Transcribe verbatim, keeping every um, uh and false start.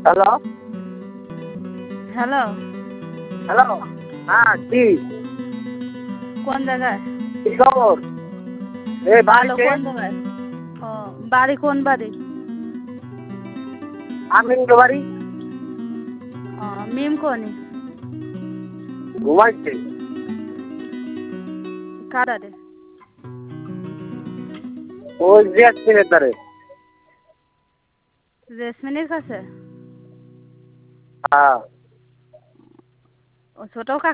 Hello hello hello হ্যাঁ কি কোন জায়গায়? কি খবর? এই ভালো। বাড়িতে কোন জায়গায়? ও বাড়ি কোন বাড়ি? আমিন বাড়ি ও মিম কোনি ঘুমাইছে। কারারে ওই জেসমিনের ধারে। জেসমিনের কাছে? হ্যাঁ ও ছোট কাকা